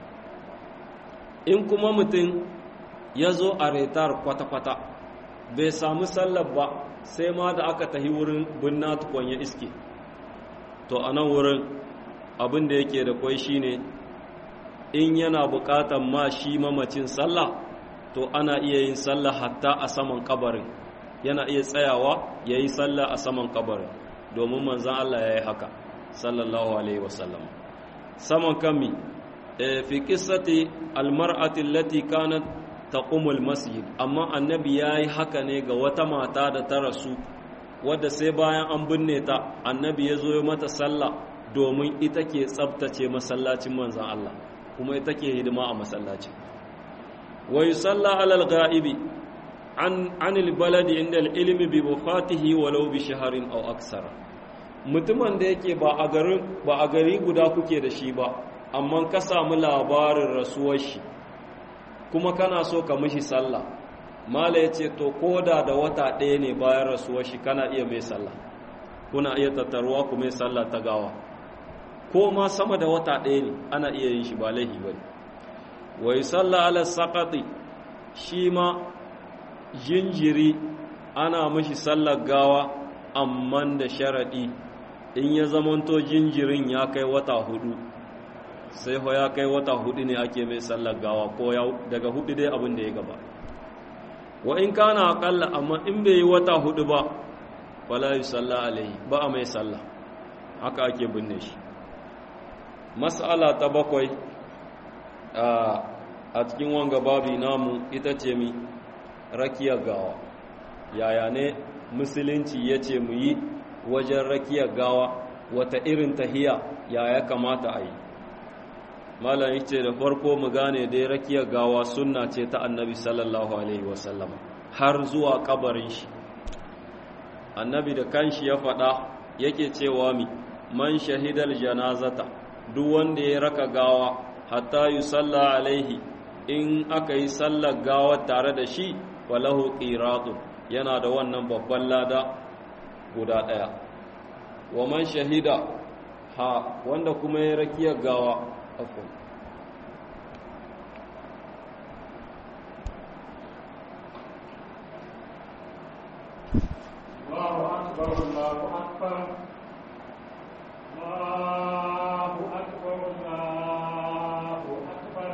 S2: in kuma mutum ya zo a retar kwata-kwata bai samu sallar ba sai ma da aka tahi wurin binna tukon ya iske to a nan wurin abin da yake da kwai shine in yana bukatan ma shi mamacin sallah to ana iya yin sallah hatta a saman kabarin yana iya tsayawa ya yi sallah a saman kabarin domin manzan Allah ya yi haka sallallahu alaihi wasallam saman kami fi qissati almar'ati allati kanat taqumul masjid amma annabi yayi haka ne ga wata mata da ta rasu wadda sai bayan an binne ta annabi ya zo mata sallah domin ita ke tsabtace masallacin manzan Allah kuma ita ke hidima a masallacin wa yusalla alal ghaibi anil baladi inda ilmi bi wafatihi walau bi shahrin aw aksara mutumin da yake ba a gari guda kuke da shi ba amma ka samu labarin rasuwar shi kuma kana so ka mishi sallah mala yace to koda da wata ɗaya ne bayan rasuwar shi kana iya mai sallah kuna iya tattaruwa ku mai sallah ta gawa ko ma sama da wata ɗaya ne ana iya yin shi ba laihi bane wa yusalla ala saqati shi ma jinjiri ana mishi sallar gawa amman da sharadi in ya zamanto jinjirin ya kai wata hudu sai ho ya kai wata hudu ne ake mai sallar gawa ko daga hudu dai abin da ya gaba wa in kana aqalla amma in bai yi wata hudu ba wala yusalla alaihi ba a mai sallah haka ake binne shi mas'ala ta bakwai a cikin wanga babi namu ita ce mi rakiyar gawa yaya ne musulunci ya ce mu yi wajen rakiyar gawa wata irin tahiya ya kamata a yi malam yace da farko mu gane dai rakiyar gawa sunna ce ta annabi sallallahu alaihi wasallam har zuwa kabarin shi annabi da kanshi ya faɗa yake cewa mi man shahidal janazata duk wanda ya raka gawa hatta yusalla alaihi in aka yi sallar gawa tare da shi walahu qiratun yana da wannan babban lada guda ɗaya. Wa man shahida ha, wanda kuma ya rakiyar gawa afwan
S3: Allahu akbar Allahu akbar Allahu akbar Allahu akbar.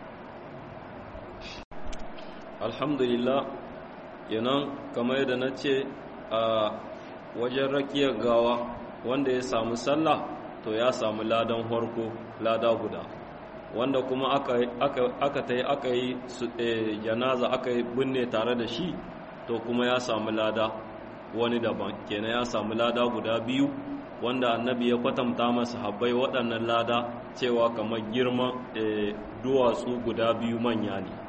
S2: Alhamdulillah, yanan kamar yadda na ce a wajen rakiyar gawa wanda ya samu sallah to ya samu ladan harko, lada guda, wanda kuma aka yi janaza aka yi binne tare da shi to kuma ya samu lada wani daban, kenan ya samu lada guda biyu, wanda annabi ya kwatanta masa habbai waɗannan lada cewa kamar girman duwatsu guda biyu manya ne.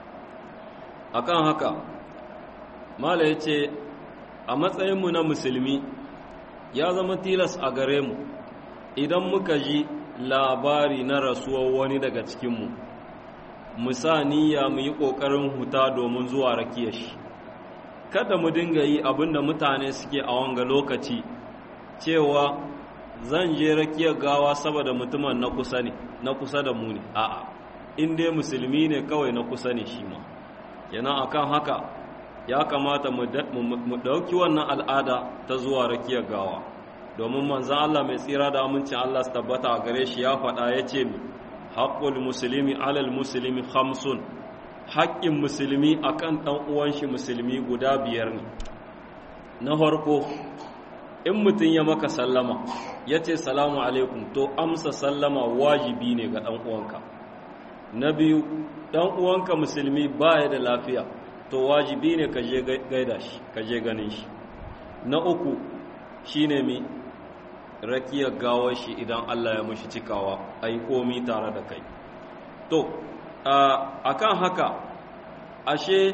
S2: Akan haka mala ya ce a matsayinmu na musulmi ya zama tilas a gare mu idan muka ji labari na rasuwar wani daga cikinmu mu sa niyya mu yi ƙoƙarin huta domin zuwa rakiyar shi. Kada mu dinga yi abinda mutane suke a wanga lokaci cewa zan je rakiyar gawa saboda mutumin na kusa ne, na kusa da mu ne. A'a, in dai musulmi ne kawai na kusa ne shi ma. Yana akan haka ya kamata mu ɗauki wannan al'ada ta zuwa rakiyar gawa, domin manzan Allah mai tsira da amincin Allah su tabbata a gare shi ya faɗa ya ce mi haƙƙul musulmi alal musulmi khamsun, haƙƙin musulmi akan ɗan uwan shi musulmi guda 5 ne. Na farko, in mutum ya maka sallama ya ce salamu alaikum, to amsa sallama wajibi ne ga ɗan uwanka. Na biyu, ɗan uwanka musulmi baya da lafiya, to wajibi ne ka je gaida shi, ka je ganin shi. Na uku shine mi rakiyar gawar shi idan Allah ya mushi cikawa, ai komi tare da kai. To akan haka ashe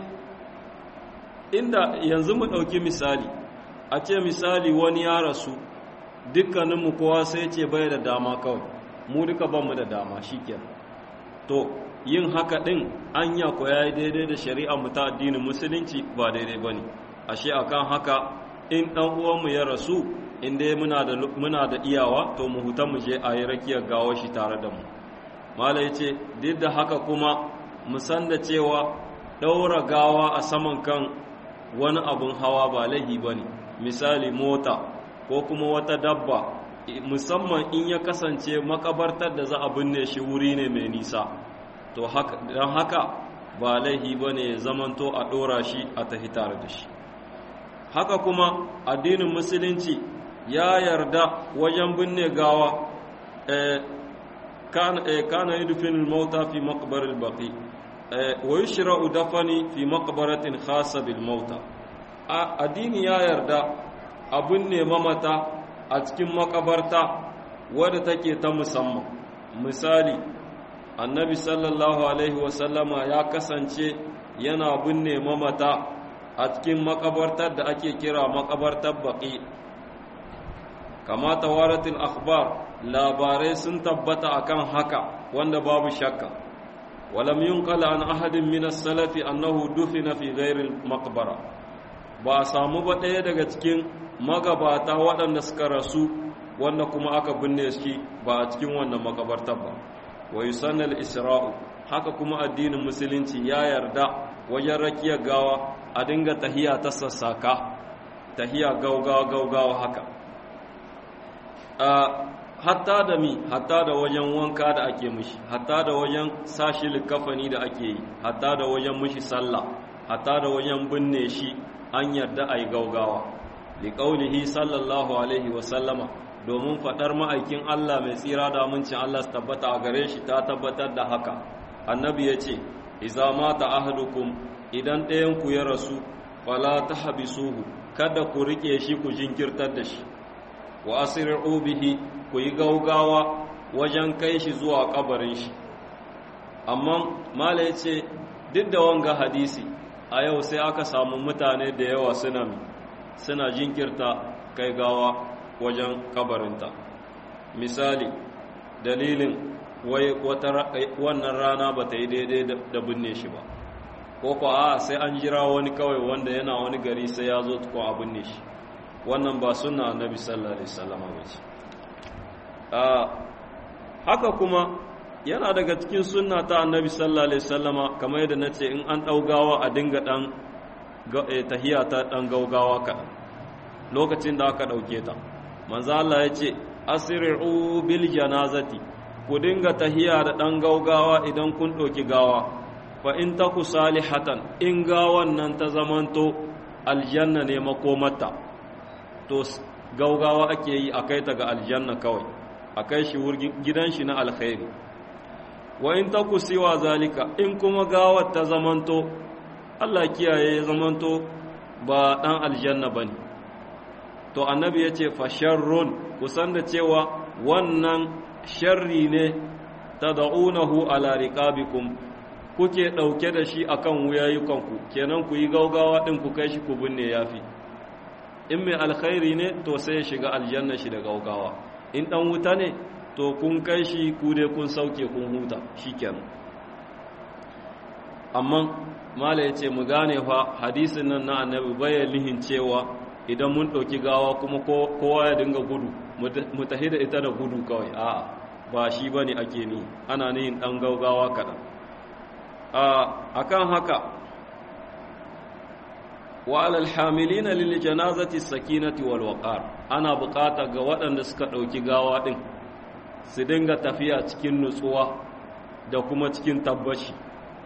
S2: inda yanzu mu ɗauki misali, a ce misali wani ya rasu dukkaninmu kowa sai ce bai da dama kawai, mu duka banmu da dama shikenan. To yin haka ɗin anya ko ya yi daidai da shari'a mu ta addinin musulunci? Ba daidai ba ne. Ashe akan haka in ɗan uwanmu ya rasu in dai muna da iyawa to mu huta mu je a yi rakiyar gawar shi tare da mu. Mala ya ce duk da haka kuma mu san da cewa ɗaura gawa a saman kan wani abin hawa ba laifi ba ne, misali mota ko kuma wata dabba, musamman in ya kasance makabartar da za a binne shi wuri ne mai nisa, to don haka ba laifi ba ne zamanto a ɗora shi a tafi tare da shi. Haka kuma addinin musulunci ya yarda wajen binne gawa kana yudfinu al-mauta fi maqbar al-baqi wa yushra'u dafani fi maqbaratin khassa bil mauta. Addini ya yarda a binne mamata a cikin makabarta wadda take ta musamman. Misali, annabi sallallahu alaihi wasallama ya kasance yana binne mamata a cikin makabartar da ake kira makabartar baqi. Kama tawaratul akhbar, labarai sun tabbata akan haka wanda babu shakka. Walam yunqal an ahadin min as-salafi annahu dufina fi ghairi al-maqbara. Ba a samu ba ɗaya daga cikin magabata waɗanda suka rasu wanda kuma aka binne shi ba a cikin wannan makabartar ba. Wa yusannal isra'u, haka kuma addinin musulunci ya yarda wajen rakiyar gawa a dinga tahiya ta sassaka, tahiya gaugawa haka. Hatta da wajen wanka da ake mishi, hatta da wajen sashi likafani da ake yi, hatta da wajen mishi sallah, hatta da wajen binne shi an yarda a yi gaugawa. Liƙaulihi sallallahu alaihi wasallama, domin faɗar ma'aikin Allah mai tsira da amincin Allah su tabbata a gare shi ta tabbatar da haka. Annabi ya ce, iza mata ahadukum, idan ɗayanku ya rasu, fala ta habisuhu, kada ku riƙe shi ku jinkirtar da shi. Wa asri'u bihi, ku yi gaugawa wajen kai shi zuwa kabarin shi. Amma mala ya ce duk da wanga hadisi a yau sai aka samu mutane da yawa suna jinkirta kai gawa wajen kabarinta. Misali, dalilin wai wannan rana ba ta yi daidai da binne shi ba, ko ko a sai an jira wani kawai wanda yana wani gari sai ya zo tukun abin ne shi, wannan ba sunna annabi sallallahu alaihi wasallam bace. Haka kuma yana daga cikin sunna ta annabi sallallahu alaihi wasallama kamar yadda nace in an daugawa a dinga dan tahiya ta dan gaugawa kaɗan lokacin da aka dauke ta. Manzo Allah ya ce asri'u bil janazati, ku dinga tahiya da dan gaugawa idan kun ɗauki gawa. Fa in taku salihatan, in gawan nan ta zamanto aljanna ne makomarta, to gaugawa ake yi a kai ta ga aljanna kawai, a kai shi gidan shi na alkhairi. Wa in taku siwa zalika, in kuma gawar ta zamanto Allah kiyaye ya zamanto ba dan aljanna bane, to annabi ya ce fa sharrun, kusan da cewa wannan sharri ne tad'unahu ala riqabikum, kuke dauke da shi akan wuyayukanku, kenan ku yi gaugawa din ku kai shi ku binne yafi. In mai alkhairi ne to sai ya shiga aljanna shi da gaugawa, in dan wuta ne to kun kai shi ku dai kun sauke kun huta shikenan. Amma mala yace mu gane fa hadisin nan na annabi bayan lihin cewa idan mun ɗauki gawa kuma kowa ya dinga gudu mu tahi da ita da gudu kawai, a'a ba shi bane ake ni, ana nihin ɗan gaugawa kaɗan. Akan haka wa alal hamilina lil janazati sakinati wal waqar, ana bukata ga waɗanda suka ɗauki gawa ɗin su dinga tafiya cikin nutsuwa da kuma cikin tabbashi.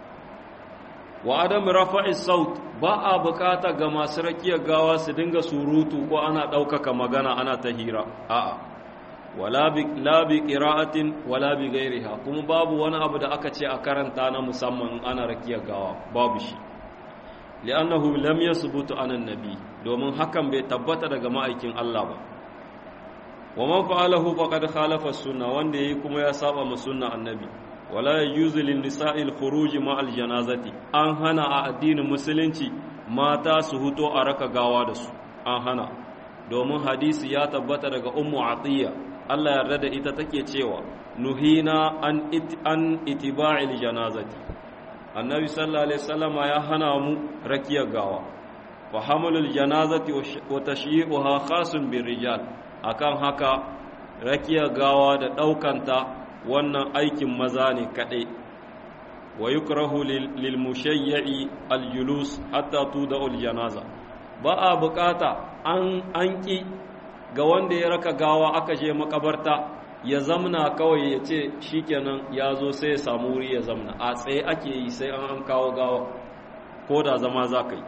S2: Wa adam rafa'i saut, ba a bukata ga masu rakiyar gawa su dinga surutu ko ana ɗaukaka magana ana ta hira, a'a wala bi qira'atin wala bi ghairiha, kuma babu wani abu da aka ce a karanta na musamman ana rakiyar gawa, babu shi. Li'annahu lam yasbutu anan nabi, domin hakan bai tabbata daga ma'aikin Allah ba. Wa man fa'alahu faqad khalafa sunna, wanda yayi kuma ya saba ma sunna annabi. Wala yajuzu lin nisa'il khuruj ma'al janazati, an hana a addinin musulunci mata su huto a raka gawa da su, an hana, domin hadisi ya tabbata daga ummu atiya, Allah yarda da ita take cewa nuhina an itiba'il janazati, annabi sallallahu alaihi wasallama ya hana mu rakiyar gawa. Fa hamlul janazati wa tashyi'uha khasun birrijal, akan haka rakiyar gawa da daukanta wannan aikin maza ne kaɗai. Wa yukrahu lil mushayyi al julus hatta tuda'ul janaza, ba a bukata an ki ga wanda ya raka gawa aka je makabarta ya zamna kawai ya ce shikenan ya zo sai ya samu wuri ya zamna, a tsaye ake yi sai an kawo gawa, ko da zama za ka yi.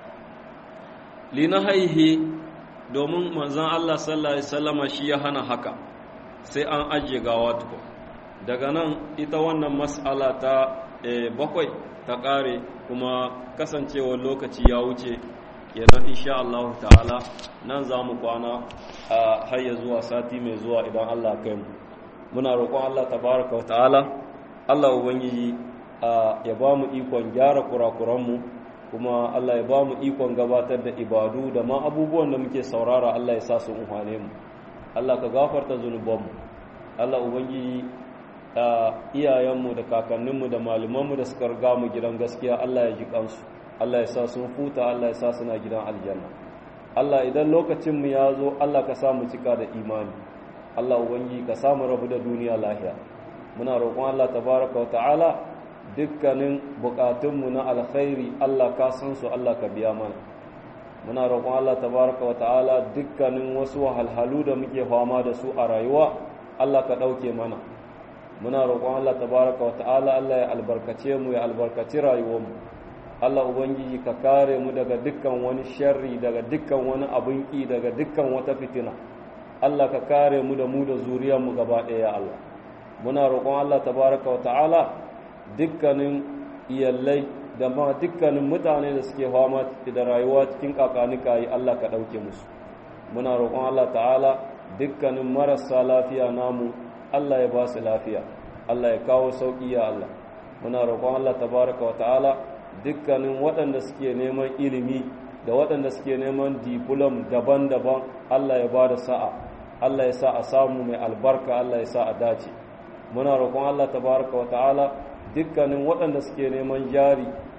S2: Linahaihi, domin manzon Allah sallallahu alaihi wasallama shi ya hana haka, sai an ajiye gawa tukun. Daga nan ita wannan mas'ala ta bakwai ta ƙare, kuma kasancewar lokaci ya wuce, kenan insha Allah ta'ala nan za mu kwana a hayya zuwa sati mai zuwa idan Allah kai mu. Muna roƙon Allah tabaraka wa ta'ala, Allah ubangiji ya ba mu ikon gyara kurakuranmu, kuma Allah ya ba mu ikon gabatar da ibadu da ma abubuwan da muke saurara, Allah ya sa su umhane mu. Allah ka gafarta zunubanmu, Allah ubangiji iyayenmu da kakanninmu da malumanmu da suka riga mu gidan gaskiya, Allah ya ji kansu, Allah ya sa sun futa, Allah ya sa suna gidan aljanna. Allah idan lokacinmu ya zo, Allah ka sa mu cika da imani, Allah ubangiji ka sa mu rabu da duniya lahiya. Muna roƙon Allah tabaraka wa ta'ala dukkanin buƙatunmu na alkhairi, Allah ka san su, Allah ka biya mana. Muna roƙon Allah tabaraka wa ta'ala dukkanin wasu wahalhalu da muke fama da su a rayuwa, Allah ka ɗauke mana. Muna roƙon Allah tabaraka wa ta'ala, Allah ya albarkace mu, ya albarkaci rayuwarmu. Allah ubangiji ka kare mu daga dukkan wani sharri, daga dukkan wani abin ƙi, daga dukkan wata fitina. Allah ka kare mu da zuriyarmu gaba ɗaya ya Allah. Muna roƙon Allah tabaraka wa ta'ala dukkanin iyalai da ma dukkanin mutane da suke fama da rayuwa cikin kakanikayi, Allah ka ɗauke musu. Muna roƙon Allah ta'ala dukkanin marasa lafiya namu, Allah ya ba su lafiya, Allah ya kawo sauƙi ya Allah. Muna roƙon Allah tabaraka wa ta'ala dukkanin waɗanda suke neman ilimi da waɗanda suke neman diplom daban-daban, Allah ya ba da sa'a, Allah ya sa a samu mai albarka, Allah ya sa a dace. Muna roƙon Allah tabaraka wa ta'ala dukkanin waɗanda suke neman jari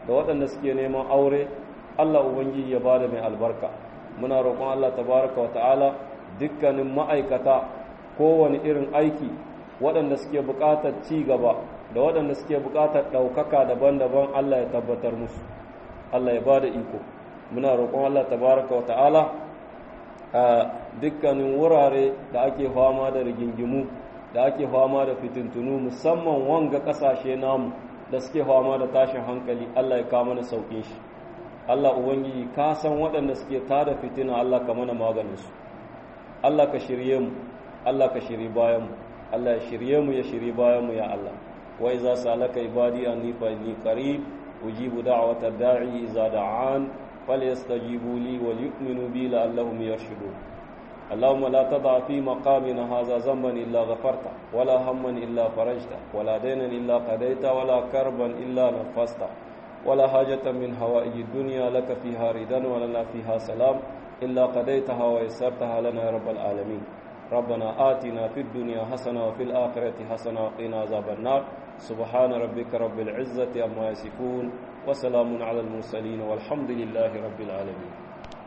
S2: da waɗanda suke neman aure Allah ubangiji ya bada mai albarka. Muna roƙon Allah tabaraka wa ta'ala dukkanin ma'aikata kowane irin aiki waɗanda suke buƙatar ci gaba da waɗanda suke buƙatar ɗaukaka daban-daban Allah ya tabbatar musu, Allah ya bada iko. Muna roƙon Allah tabaraka wa ta'ala a dukkanin wurare da ake fama da rigingimu da ake fama da fitintunu musamman wanga ƙasashe namu da suke fama da tashin hankali Allah ya kawo mana sauƙin shi. Allah ubangiji ka san waɗanda suke tada fitina Allah ka mana maganin su. Allah ka shirye mu, Allah ka shiri bayan mu, Allah ya shirye mu ya shiri bayan mu ya Allah. Wa iza salaka ibadi anni fa inni qarib ujibu da'wata da'i iza da'an falyastajibu li wal yu'minu bi la'allahum yarshudun. اللهم لا تضع في مقامنا هذا ذنبا إلا غفرته ولا هما إلا فرجته ولا دينا إلا قضيته ولا كربا إلا نفسته ولا حاجة من حوائج الدنيا لك فيها رضا ولنا فيها سلام إلا قضيتها ويسرتها لنا يا رب العالمين. ربنا آتنا في الدنيا حسنة وفي الآخرة حسنة وقنا عذاب النار. سبحان ربك رب العزة عما يصفون وسلام على المرسلين والحمد لله رب العالمين.